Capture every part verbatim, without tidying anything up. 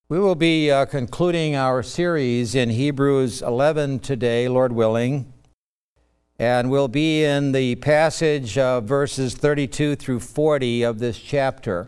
We will be uh, concluding our series in Hebrews eleven today, Lord willing, and we'll be in the passage of verses thirty-two through forty of this chapter.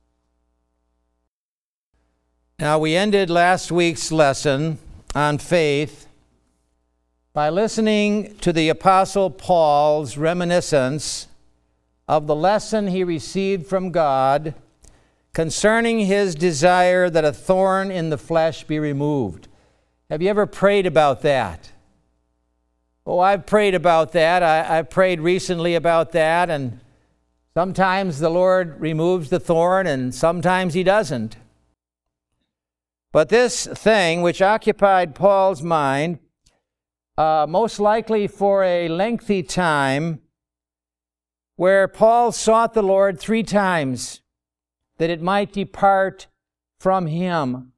Now, we ended last week's lesson on faith by listening to the Apostle Paul's reminiscence of the lesson he received from God concerning his desire that a thorn in the flesh be removed. Have you ever prayed about that? Oh, I've prayed about that. I, I've prayed recently about that, and sometimes the Lord removes the thorn, and sometimes He doesn't. But this thing, which occupied Paul's mind, uh, most likely for a lengthy time, where Paul sought the Lord three times, that it might depart from him.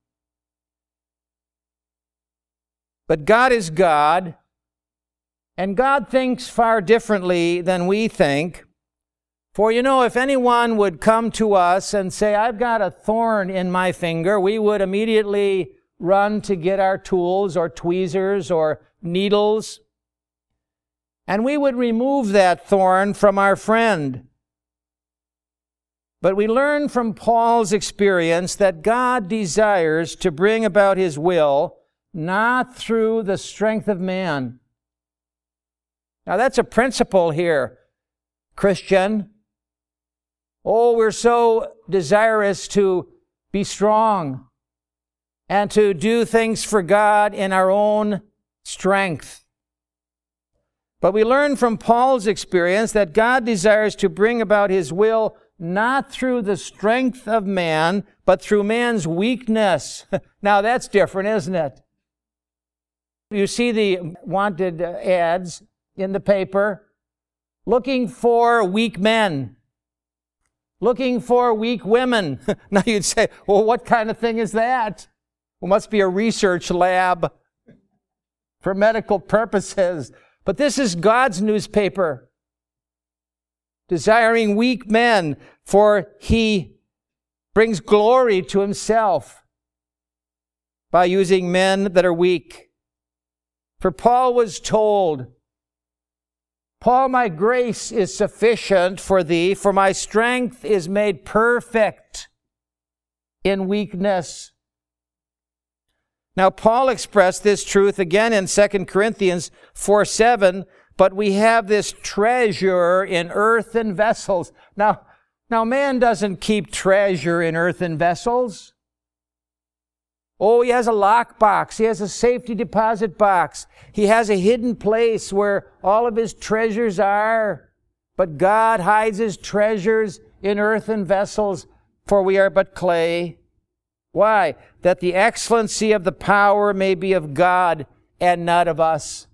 But God is God, and God thinks far differently than we think. For you know, if anyone would come to us and say, I've got a thorn in my finger, we would immediately run to get our tools or tweezers or needles, and we would remove that thorn from our friend. But we learn from Paul's experience that God desires to bring about His will not through the strength of man. Now that's a principle here, Christian. Oh, we're so desirous to be strong and to do things for God in our own strength. But we learn from Paul's experience that God desires to bring about His will not through the strength of man, but through man's weakness. Now that's different, isn't it? You see the wanted ads in the paper, looking for weak men, looking for weak women. Now you'd say, well, what kind of thing is that? Well, must be a research lab for medical purposes. But this is God's newspaper, desiring weak men, for He brings glory to Himself by using men that are weak. For Paul was told, Paul, my grace is sufficient for thee, for my strength is made perfect in weakness. Now, Paul expressed this truth again in Second Corinthians four seven, but we have this treasure in earthen vessels. Now, now man doesn't keep treasure in earthen vessels. Oh, he has a lockbox. He has a safety deposit box. He has a hidden place where all of his treasures are. But God hides His treasures in earthen vessels, for we are but clay. Why? That the excellency of the power may be of God and not of us.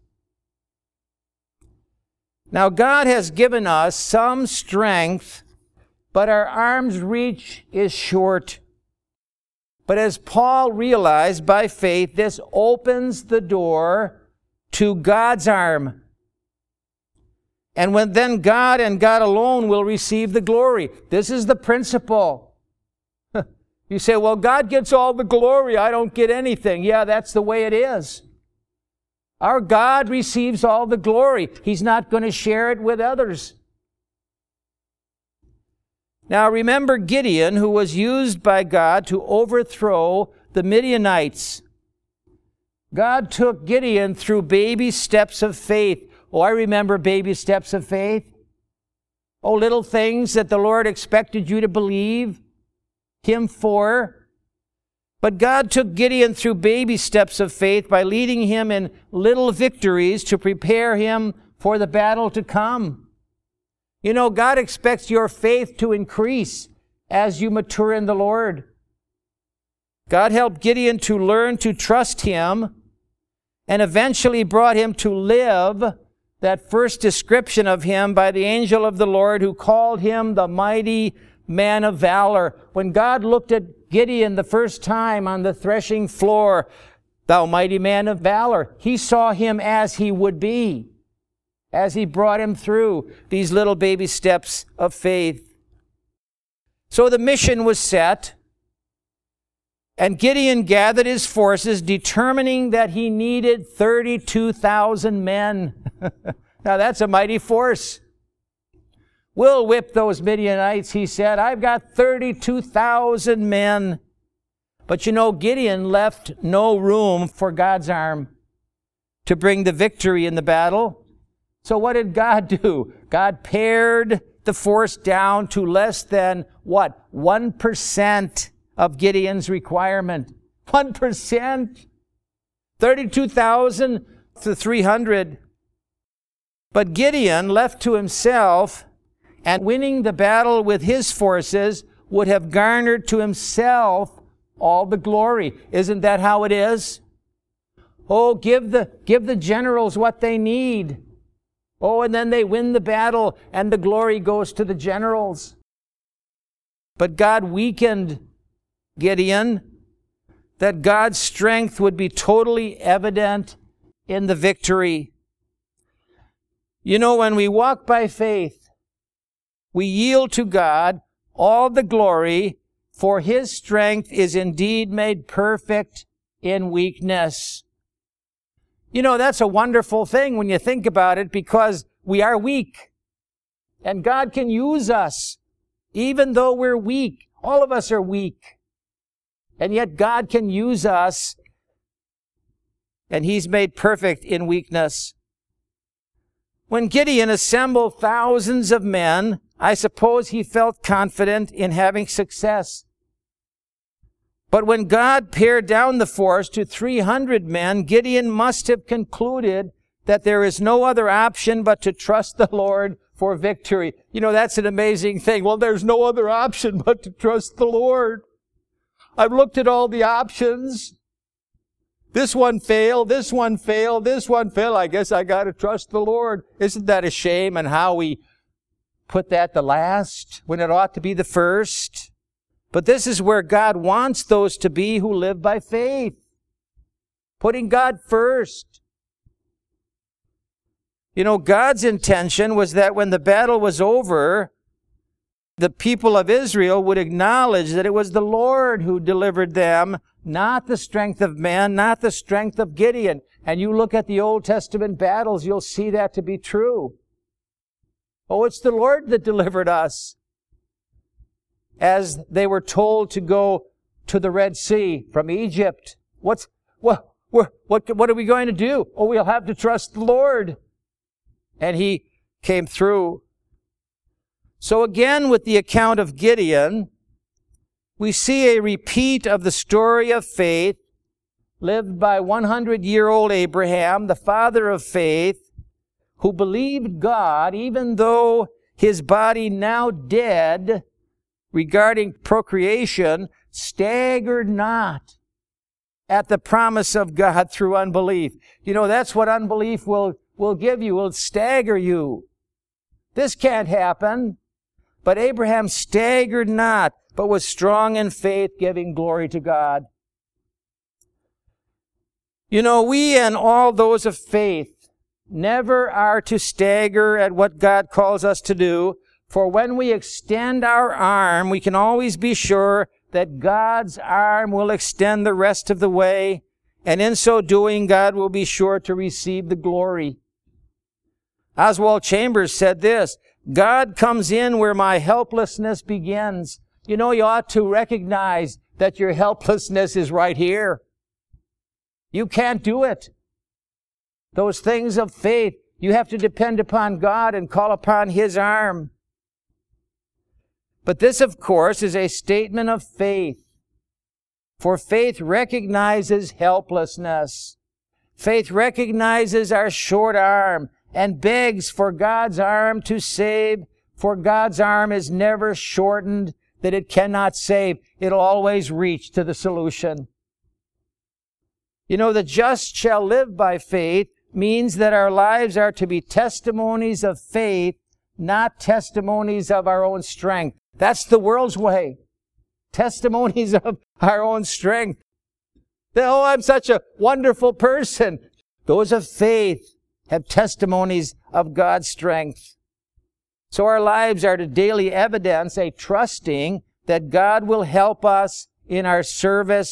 Now, God has given us some strength, but our arm's reach is short. But as Paul realized by faith, this opens the door to God's arm. And when then God and God alone will receive the glory. This is the principle. You say, well, God gets all the glory. I don't get anything. Yeah, that's the way it is. Our God receives all the glory. He's not going to share it with others. Now remember Gideon, who was used by God to overthrow the Midianites. God took Gideon through baby steps of faith. Oh, I remember baby steps of faith. Oh, little things that the Lord expected you to believe Him for. But God took Gideon through baby steps of faith by leading him in little victories to prepare him for the battle to come. You know, God expects your faith to increase as you mature in the Lord. God helped Gideon to learn to trust Him and eventually brought him to live that first description of him by the angel of the Lord, who called him the mighty man of valor. When God looked at Gideon the first time on the threshing floor, thou mighty man of valor, He saw him as he would be, as He brought him through these little baby steps of faith. So the mission was set. And Gideon gathered his forces, determining that he needed thirty-two thousand men. Now that's a mighty force. We'll whip those Midianites, he said. I've got thirty-two thousand men. But you know, Gideon left no room for God's arm to bring the victory in the battle. So what did God do? God pared the force down to less than, what, one percent of Gideon's requirement. one percent. thirty-two thousand to three hundred. But Gideon, left to himself, and winning the battle with his forces, would have garnered to himself all the glory. Isn't that how it is? Oh, give the, give the generals what they need. Oh, and then they win the battle, and the glory goes to the generals. But God weakened Gideon, that God's strength would be totally evident in the victory. You know, when we walk by faith, we yield to God all the glory, for His strength is indeed made perfect in weakness. You know, that's a wonderful thing when you think about it, because we are weak. And God can use us, even though we're weak. All of us are weak. And yet God can use us, and He's made perfect in weakness. When Gideon assembled thousands of men, I suppose he felt confident in having success. But when God pared down the force to three hundred men, Gideon must have concluded that there is no other option but to trust the Lord for victory. You know, that's an amazing thing. Well, there's no other option but to trust the Lord. I've looked at all the options. This one failed, this one failed, this one failed. I guess I got to trust the Lord. Isn't that a shame, and how we put that the last when it ought to be the first? But this is where God wants those to be who live by faith, putting God first. You know, God's intention was that when the battle was over, the people of Israel would acknowledge that it was the Lord who delivered them, not the strength of man, not the strength of Gideon. And you look at the Old Testament battles, you'll see that to be true. Oh, it's the Lord that delivered us. As they were told to go to the Red Sea from Egypt. What's, what, what, what, what are we going to do? Oh, we'll have to trust the Lord. And He came through. So again, with the account of Gideon, we see a repeat of the story of faith lived by one hundred year old Abraham, the father of faith, who believed God even though his body now dead regarding procreation, staggered not at the promise of God through unbelief. You know, that's what unbelief will, will give you, will stagger you. This can't happen. But Abraham staggered not, but was strong in faith, giving glory to God. You know, we and all those of faith never are to stagger at what God calls us to do, for when we extend our arm, we can always be sure that God's arm will extend the rest of the way, and in so doing, God will be sure to receive the glory. Oswald Chambers said this, God comes in where my helplessness begins. You know, you ought to recognize that your helplessness is right here. You can't do it. Those things of faith, you have to depend upon God and call upon His arm. But this, of course, is a statement of faith. For faith recognizes helplessness. Faith recognizes our short arm and begs for God's arm to save, for God's arm is never shortened that it cannot save. It'll always reach to the solution. You know, the just shall live by faith means that our lives are to be testimonies of faith, not testimonies of our own strength. That's the world's way. Testimonies of our own strength. Oh, I'm such a wonderful person. Those of faith have testimonies of God's strength. So our lives are to daily evidence a trusting that God will help us in our service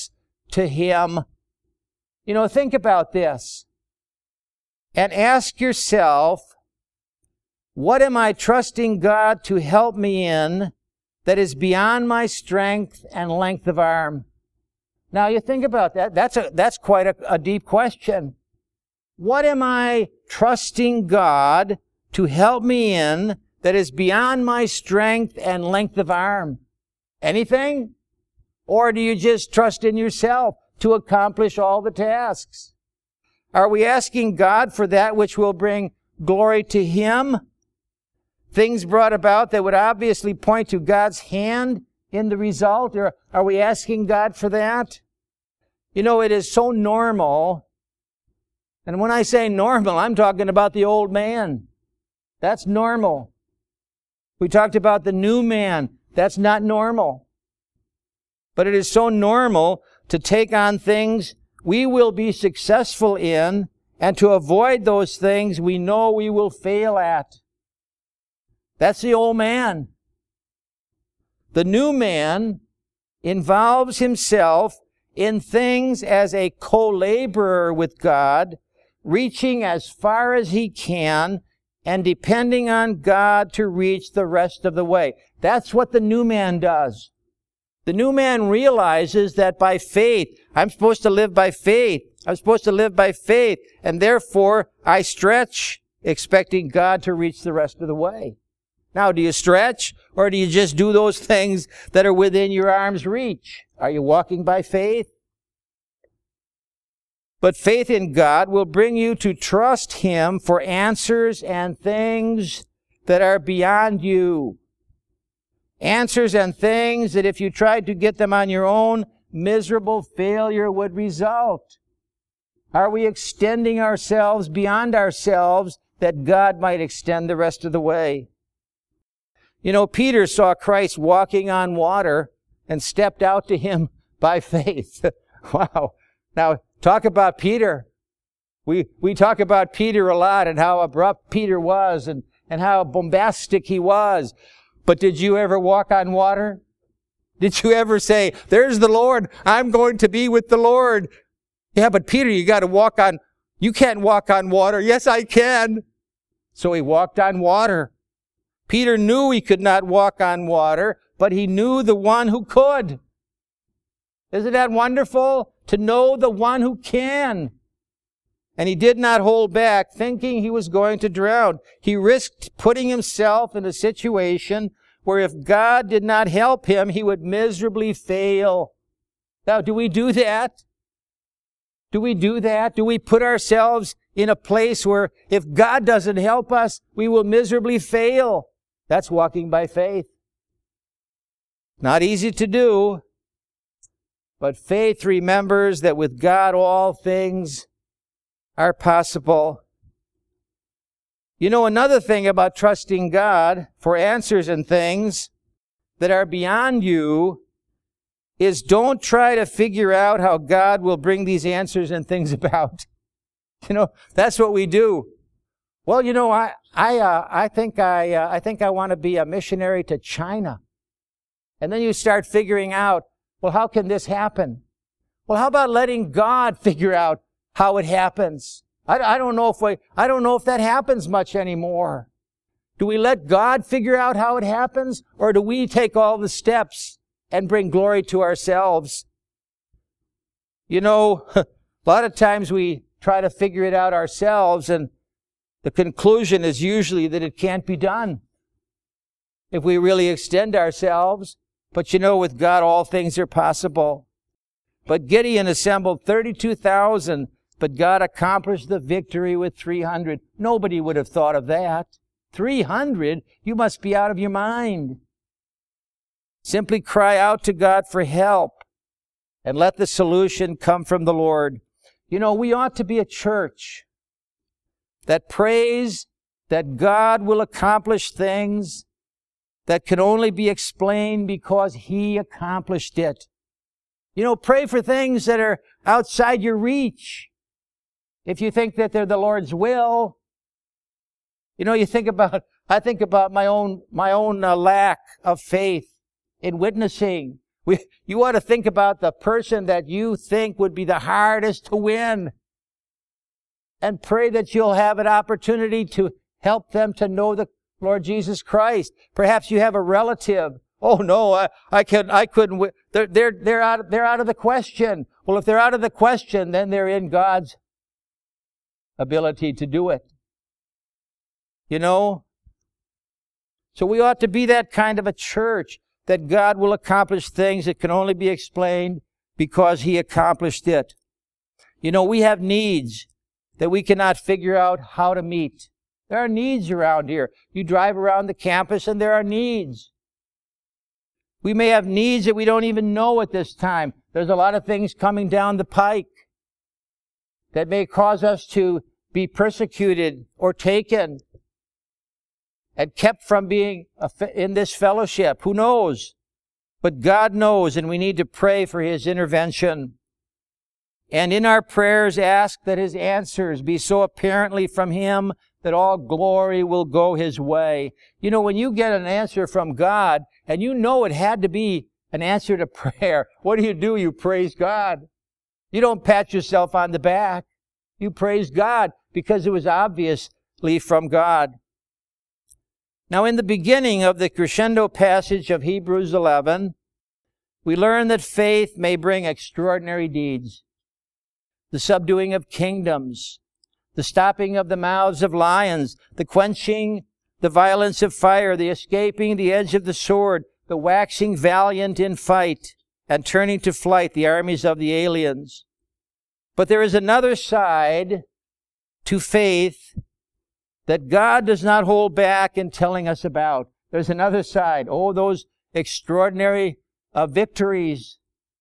to Him. You know, think about this and ask yourself, what am I trusting God to help me in that is beyond my strength and length of arm? Now, you think about that. That's a, that's quite a, a deep question. What am I trusting God to help me in that is beyond my strength and length of arm? Anything? Or do you just trust in yourself to accomplish all the tasks? Are we asking God for that which will bring glory to Him? Things brought about that would obviously point to God's hand in the result? Or are we asking God for that? You know, it is so normal. And when I say normal, I'm talking about the old man. That's normal. We talked about the new man. That's not normal. But it is so normal to take on things we will be successful in and to avoid those things we know we will fail at. That's the old man. The new man involves himself in things as a co-laborer with God, reaching as far as he can and depending on God to reach the rest of the way. That's what the new man does. The new man realizes that by faith, I'm supposed to live by faith. I'm supposed to live by faith, and therefore I stretch, expecting God to reach the rest of the way. Now, do you stretch, or do you just do those things that are within your arm's reach? Are you walking by faith? But faith in God will bring you to trust Him for answers and things that are beyond you. Answers and things that if you tried to get them on your own, miserable failure would result. Are we extending ourselves beyond ourselves that God might extend the rest of the way? You know, Peter saw Christ walking on water and stepped out to Him by faith. Wow. Now, talk about Peter. We we talk about Peter a lot and how abrupt Peter was and, and how bombastic he was. But did you ever walk on water? Did you ever say, there's the Lord, I'm going to be with the Lord? Yeah, but Peter, you got to walk on, you can't walk on water. Yes, I can. So he walked on water. Peter knew he could not walk on water, but he knew the one who could. Isn't that wonderful? To know the one who can. And he did not hold back, thinking he was going to drown. He risked putting himself in a situation where if God did not help him, he would miserably fail. Now, do we do that? Do we do that? Do we put ourselves in a place where if God doesn't help us, we will miserably fail? That's walking by faith. Not easy to do, but faith remembers that with God all things are possible. You know, another thing about trusting God for answers and things that are beyond you is don't try to figure out how God will bring these answers and things about. You know, that's what we do. Well, you know, I I uh, I think I uh, I think I want to be a missionary to China. And then you start figuring out, well, how can this happen? Well, how about letting God figure out how it happens? I, I don't know if we, I don't know if that happens much anymore. Do we let God figure out how it happens, or do we take all the steps and bring glory to ourselves? You know, a lot of times we try to figure it out ourselves, and the conclusion is usually that it can't be done if we really extend ourselves. But you know, with God, all things are possible. But Gideon assembled thirty-two thousand, but God accomplished the victory with three hundred. Nobody would have thought of that. three hundred? You must be out of your mind. Simply cry out to God for help and let the solution come from the Lord. You know, we ought to be a church that prays that God will accomplish things that can only be explained because He accomplished it. You know, pray for things that are outside your reach. If you think that they're the Lord's will, you know, you think about, I think about my own, my own uh, lack of faith in witnessing. We, you ought to think about the person that you think would be the hardest to win, and pray that you'll have an opportunity to help them to know the Lord Jesus Christ. Perhaps you have a relative. Oh no, I, I couldn't, I couldn't, wi- they're, they're, they're out, they're out of the question. Well, if they're out of the question, then they're in God's ability to do it. You know? So we ought to be that kind of a church, that God will accomplish things that can only be explained because He accomplished it. You know, we have needs that we cannot figure out how to meet. There are needs around here. You drive around the campus and there are needs. We may have needs that we don't even know at this time. There's a lot of things coming down the pike that may cause us to be persecuted or taken and kept from being in this fellowship. Who knows? But God knows, and we need to pray for His intervention. And in our prayers, ask that His answers be so apparently from Him that all glory will go His way. You know, when you get an answer from God, and you know it had to be an answer to prayer, what do you do? You praise God. You don't pat yourself on the back. You praise God because it was obviously from God. Now, in the beginning of the crescendo passage of Hebrews eleven, we learn that faith may bring extraordinary deeds. The subduing of kingdoms, the stopping of the mouths of lions, the quenching the violence of fire, the escaping the edge of the sword, the waxing valiant in fight, and turning to flight the armies of the aliens. But there is another side to faith that God does not hold back in telling us about. There's another side. Oh, those extraordinary uh, victories.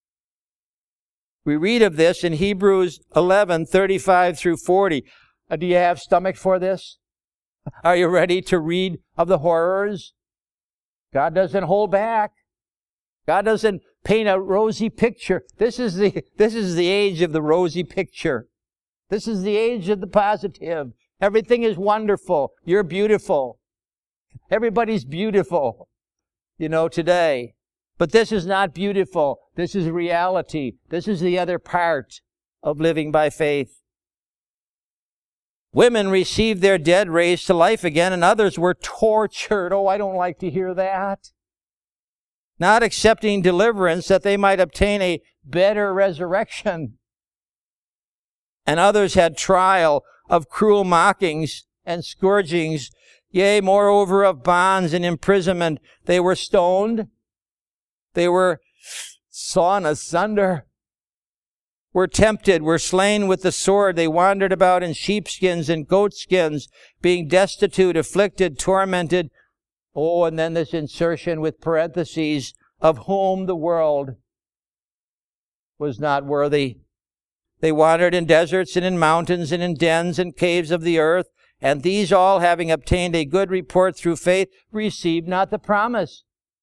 We read of this in Hebrews eleven, thirty-five through forty. Uh, do you have stomach for this? Are you ready to read of the horrors? God doesn't hold back. God doesn't paint a rosy picture. This is the, this is the age of the rosy picture. This is the age of the positive. Everything is wonderful. You're beautiful. Everybody's beautiful, you know, today. But this is not beautiful. This is reality. This is the other part of living by faith. Women received their dead raised to life again, and others were tortured. Oh, I don't like to hear that. Not accepting deliverance that they might obtain a better resurrection. And others had trial of cruel mockings and scourgings, yea, moreover of bonds and imprisonment. They were stoned. They were sawn asunder. Were tempted, were slain with the sword. They wandered about in sheepskins and goatskins, being destitute, afflicted, tormented. Oh, and then this insertion with parentheses, of whom the world was not worthy. They wandered in deserts and in mountains and in dens and caves of the earth, and these all, having obtained a good report through faith, received not the promise.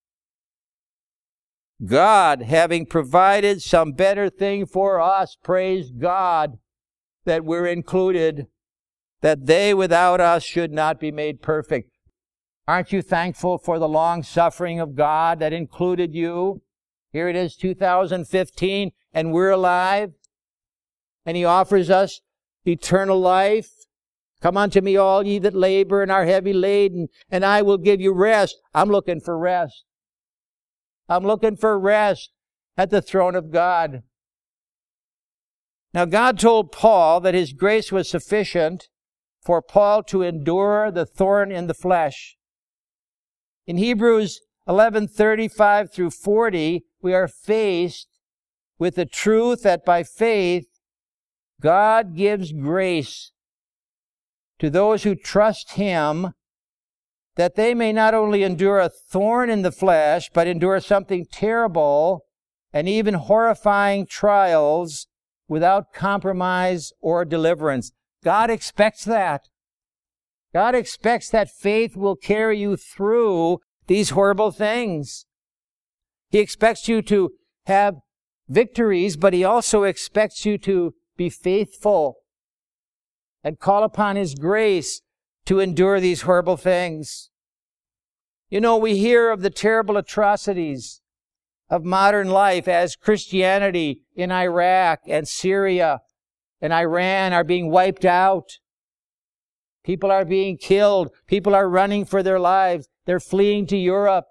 God, having provided some better thing for us, praise God that we're included, that they without us should not be made perfect. Aren't you thankful for the long suffering of God that included you? Here it is, two thousand fifteen, and we're alive. And He offers us eternal life. Come unto me, all ye that labor and are heavy laden, and I will give you rest. I'm looking for rest. I'm looking for rest at the throne of God. Now, God told Paul that His grace was sufficient for Paul to endure the thorn in the flesh. In Hebrews eleven, thirty-five through forty, we are faced with the truth that by faith, God gives grace to those who trust Him, that they may not only endure a thorn in the flesh, but endure something terrible and even horrifying trials without compromise or deliverance. God expects that. God expects that faith will carry you through these horrible things. He expects you to have victories, but He also expects you to be faithful and call upon His grace to endure these horrible things. You know, we hear of the terrible atrocities of modern life as Christianity in Iraq and Syria and Iran are being wiped out. People are being killed. People are running for their lives. They're fleeing to Europe.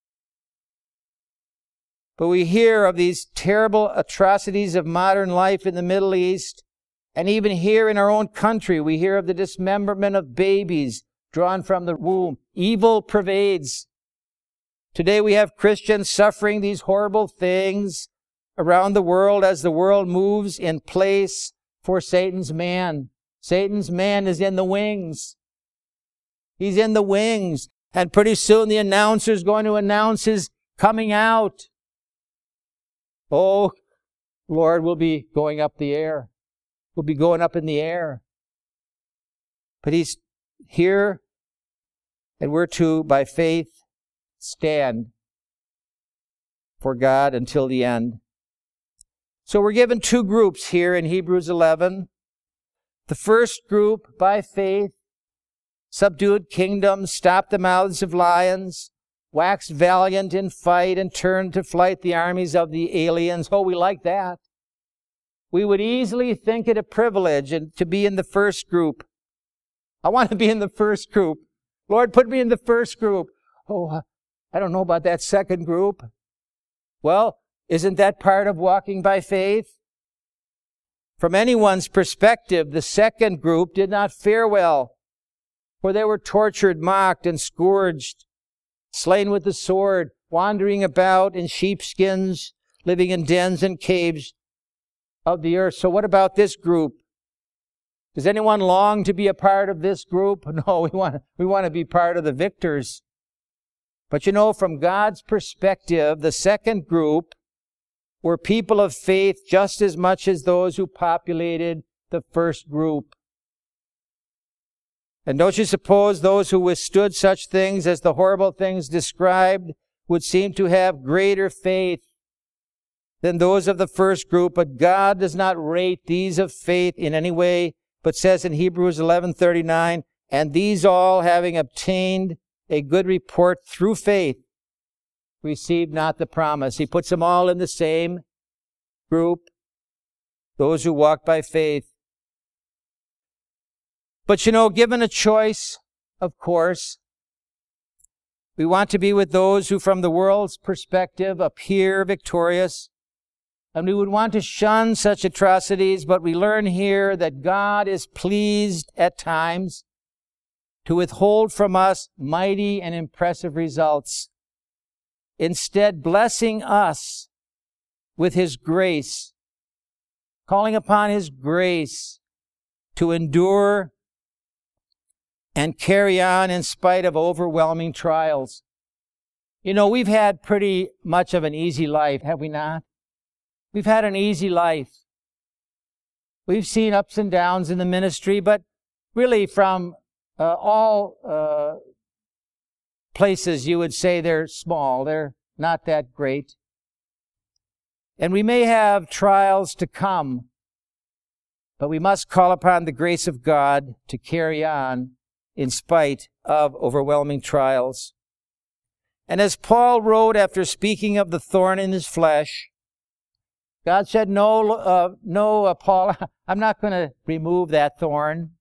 But we hear of these terrible atrocities of modern life in the Middle East. And even here in our own country, we hear of the dismemberment of babies drawn from the womb. Evil pervades. Today we have Christians suffering these horrible things around the world as the world moves in place for Satan's man. Satan's man is in the wings. He's in the wings. And pretty soon the announcer's going to announce his coming out. Oh, Lord, we'll be going up the air. We'll be going up in the air. But he's here, and we're to, by faith, stand for God until the end. So we're given two groups here in Hebrews eleven. The first group, by faith, subdued kingdoms, stopped the mouths of lions, waxed valiant in fight, and turned to flight the armies of the aliens. Oh, we like that. We would easily think it a privilege to be in the first group. I want to be in the first group. Lord, put me in the first group. Oh, I don't know about that second group. Well, isn't that part of walking by faith? From anyone's perspective, the second group did not fare well, for they were tortured, mocked, and scourged, slain with the sword, wandering about in sheepskins, living in dens and caves of the earth. So what about this group? Does anyone long to be a part of this group? No, we want, we want to be part of the victors. But you know, from God's perspective, the second group were people of faith just as much as those who populated the first group. And don't you suppose those who withstood such things as the horrible things described would seem to have greater faith than those of the first group? But God does not rate these of faith in any way, but says in Hebrews eleven thirty-nine, and these all, having obtained a good report through faith, received not the promise. He puts them all in the same group, those who walk by faith. But you know, given a choice, of course, we want to be with those who from the world's perspective appear victorious. And we would want to shun such atrocities, but we learn here that God is pleased at times to withhold from us mighty and impressive results, instead blessing us with His grace, calling upon His grace to endure and carry on in spite of overwhelming trials. You know, we've had pretty much of an easy life, have we not? We've had an easy life. We've seen ups and downs in the ministry, but really from uh, all uh, places you would say they're small. They're not that great. And we may have trials to come, but we must call upon the grace of God to carry on in spite of overwhelming trials. And as Paul wrote after speaking of the thorn in his flesh, God said, no, uh, no, uh, Paul, I'm not going to remove that thorn.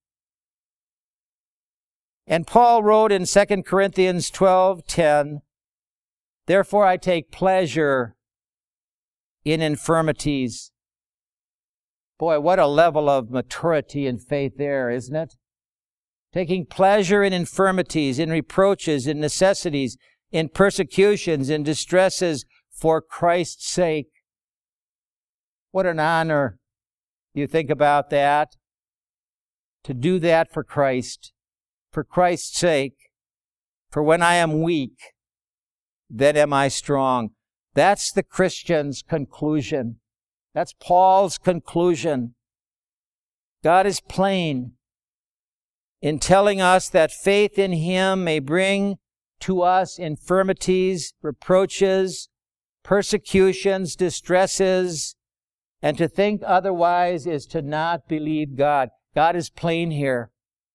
And Paul wrote in Second Corinthians twelve ten, therefore I take pleasure in infirmities. Boy, what a level of maturity and faith there, isn't it? Taking pleasure in infirmities, in reproaches, in necessities, in persecutions, in distresses for Christ's sake. What an honor. You think about that. To do that for Christ, for Christ's sake. For when I am weak, then am I strong. That's the Christian's conclusion. That's Paul's conclusion. God is plain in telling us that faith in Him may bring to us infirmities, reproaches, persecutions, distresses, and to think otherwise is to not believe God. God is plain here.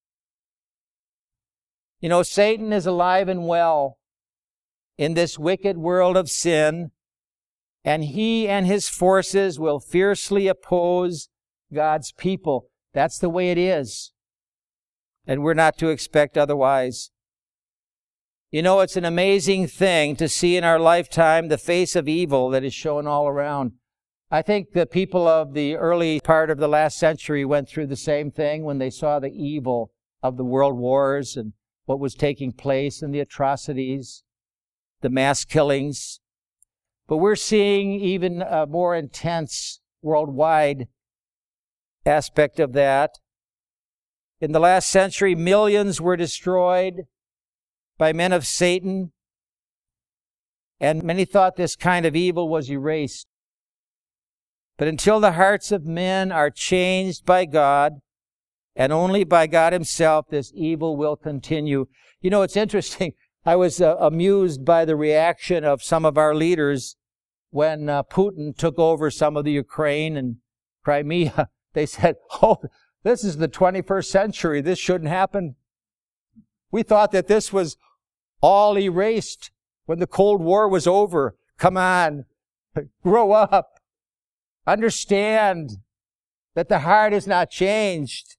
You know, Satan is alive and well in this wicked world of sin, and he and his forces will fiercely oppose God's people. That's the way it is. And we're not to expect otherwise. You know, it's an amazing thing to see in our lifetime the face of evil that is shown all around. I think the people of the early part of the last century went through the same thing when they saw the evil of the world wars and what was taking place and the atrocities, the mass killings. But we're seeing even a more intense worldwide aspect of that. In the last century, millions were destroyed by men of Satan, and many thought this kind of evil was erased. But until the hearts of men are changed by God, and only by God himself, this evil will continue. You know, it's interesting. I was uh, amused by the reaction of some of our leaders when uh, Putin took over some of the Ukraine and Crimea. They said, oh, this is the twenty-first century. This shouldn't happen. We thought that this was all erased when the Cold War was over. Come on, grow up. Understand that the heart is not changed.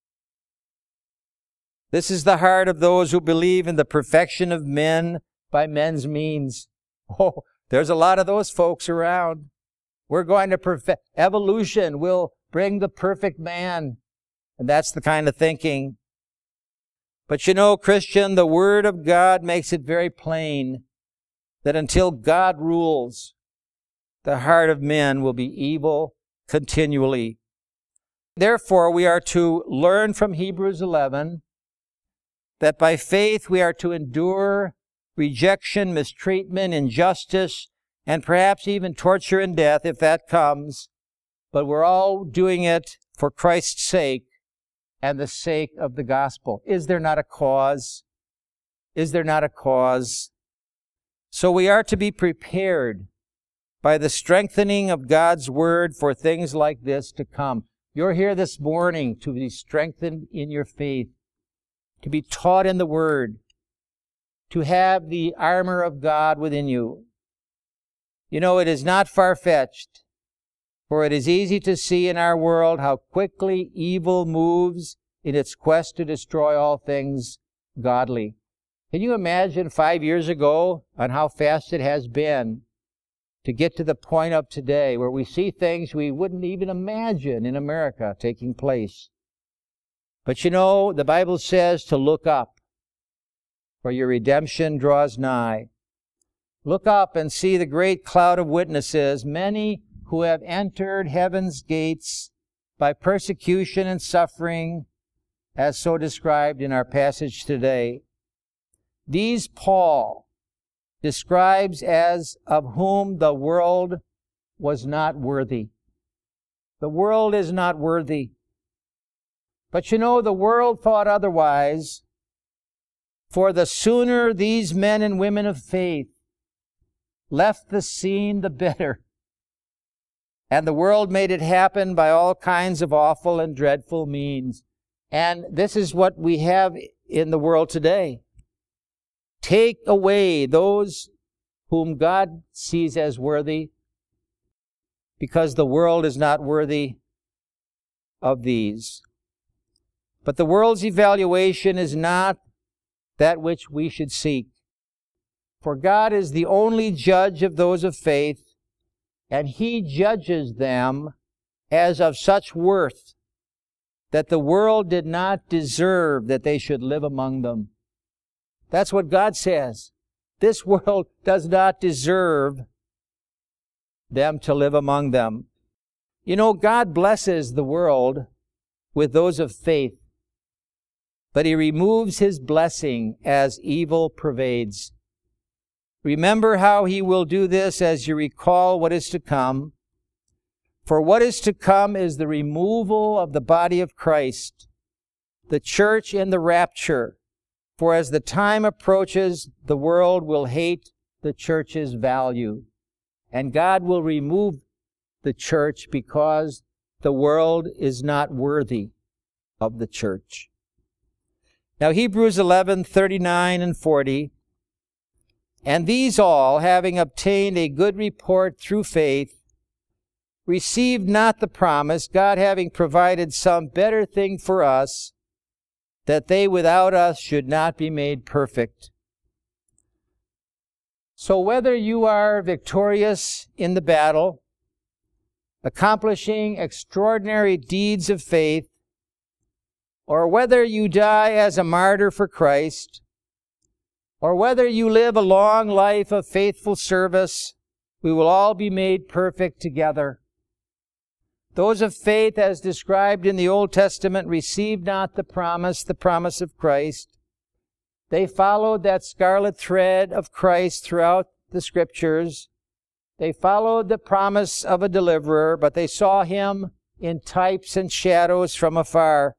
This is the heart of those who believe in the perfection of men by men's means. Oh, there's a lot of those folks around. We're going to perfect. Evolution will bring the perfect man. And that's the kind of thinking. But you know, Christian, the Word of God makes it very plain that until God rules, the heart of men will be evil continually. Therefore, we are to learn from Hebrews eleven that by faith we are to endure rejection, mistreatment, injustice, and perhaps even torture and death if that comes. But we're all doing it for Christ's sake and the sake of the gospel. Is there not a cause? Is there not a cause? So we are to be prepared by the strengthening of God's word for things like this to come. You're here this morning to be strengthened in your faith, to be taught in the word, to have the armor of God within you. You know, it is not far-fetched, for it is easy to see in our world how quickly evil moves in its quest to destroy all things godly. Can you imagine five years ago on how fast it has been to get to the point of today where we see things we wouldn't even imagine in America taking place? But you know, the Bible says to look up, for your redemption draws nigh. Look up and see the great cloud of witnesses, many who have entered heaven's gates by persecution and suffering, as so described in our passage today. These Paul describes as of whom the world was not worthy. The world is not worthy. But you know, the world thought otherwise. For the sooner these men and women of faith left the scene, the better. And the world made it happen by all kinds of awful and dreadful means. And this is what we have in the world today. Take away those whom God sees as worthy, because the world is not worthy of these. But the world's evaluation is not that which we should seek. For God is the only judge of those of faith, and He judges them as of such worth that the world did not deserve that they should live among them. That's what God says. This world does not deserve them to live among them. You know, God blesses the world with those of faith, but He removes His blessing as evil pervades. Remember how He will do this as you recall what is to come. For what is to come is the removal of the body of Christ, the church in the rapture. For as the time approaches, the world will hate the church's value. And God will remove the church because the world is not worthy of the church. Now, Hebrews eleven, thirty-nine and forty And these all, having obtained a good report through faith, received not the promise, God having provided some better thing for us, that they without us should not be made perfect. So whether you are victorious in the battle, accomplishing extraordinary deeds of faith, or whether you die as a martyr for Christ, or whether you live a long life of faithful service, we will all be made perfect together. Those of faith, as described in the Old Testament, received not the promise, the promise of Christ. They followed that scarlet thread of Christ throughout the Scriptures. They followed the promise of a deliverer, but they saw him in types and shadows from afar.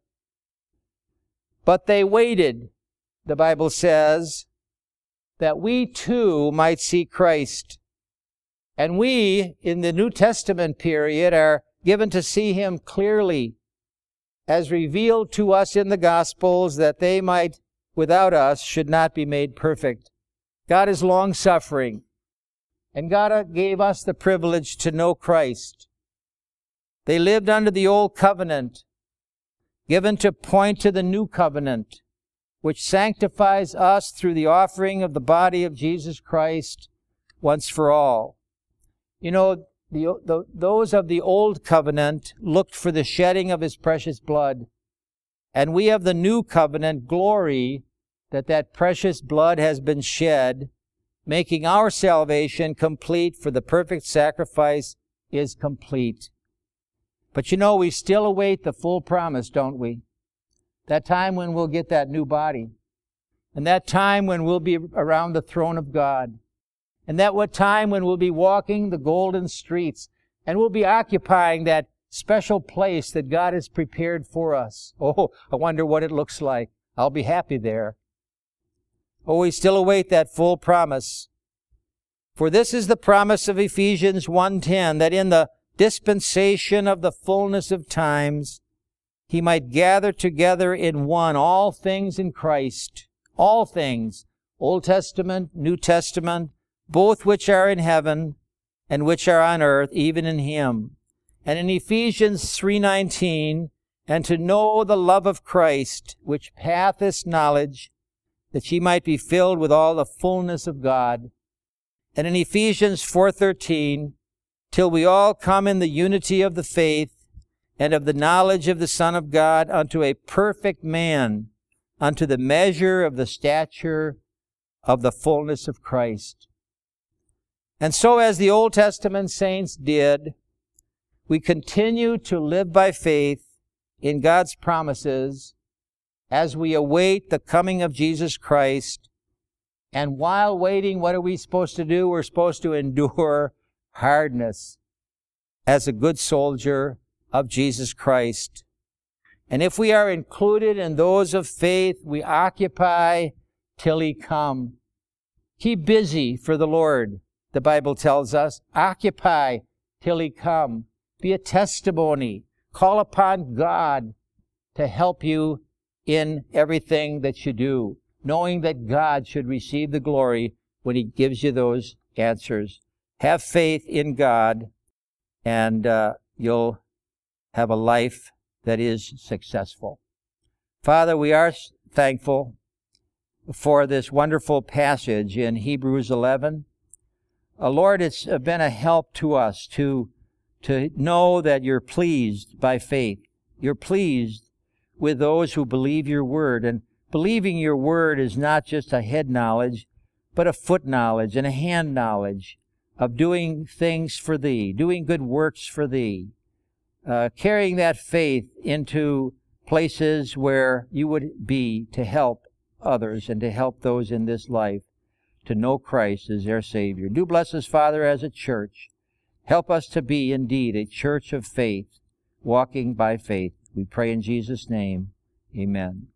But they waited, the Bible says, that we too might see Christ. And we, in the New Testament period, are given to see him clearly, as revealed to us in the Gospels, that they might, without us, should not be made perfect. God is long-suffering, and God gave us the privilege to know Christ. They lived under the old covenant, given to point to the new covenant, which sanctifies us through the offering of the body of Jesus Christ once for all. You know, the, the, those of the old covenant looked for the shedding of his precious blood, and we of the new covenant glory that that precious blood has been shed, making our salvation complete, for the perfect sacrifice is complete. But you know, we still await the full promise, don't we? That time when we'll get that new body. And that time when we'll be around the throne of God. And that what time when we'll be walking the golden streets. And we'll be occupying that special place that God has prepared for us. Oh, I wonder what it looks like. I'll be happy there. Oh, we still await that full promise. For this is the promise of Ephesians one ten, that in the dispensation of the fullness of times, he might gather together in one all things in Christ, all things, Old Testament, New Testament, both which are in heaven and which are on earth, even in him. And in Ephesians three nineteen, and to know the love of Christ, which passeth knowledge, that ye might be filled with all the fullness of God. And in Ephesians four thirteen, till we all come in the unity of the faith and of the knowledge of the Son of God, unto a perfect man, unto the measure of the stature of the fullness of Christ. And so, as the Old Testament saints did, we continue to live by faith in God's promises as we await the coming of Jesus Christ. And while waiting, what are we supposed to do? We're supposed to endure hardness as a good soldier of Jesus Christ. And if we are included in those of faith, we occupy till he come. Keep busy for the Lord, the Bible tells us. Occupy till he come. Be a testimony. Call upon God to help you in everything that you do, knowing that God should receive the glory when he gives you those answers. Have faith in God, and uh, you'll have a life that is successful. Father, we are thankful for this wonderful passage in Hebrews eleven. Uh, Lord, it's been a help to us to, to know that you're pleased by faith. You're pleased with those who believe your word. And believing your word is not just a head knowledge, but a foot knowledge and a hand knowledge of doing things for thee, doing good works for thee, uh, carrying that faith into places where you would be to help others and to help those in this life to know Christ as their Savior. Do bless us, Father, as a church. Help us to be indeed a church of faith, walking by faith. We pray in Jesus' name. Amen.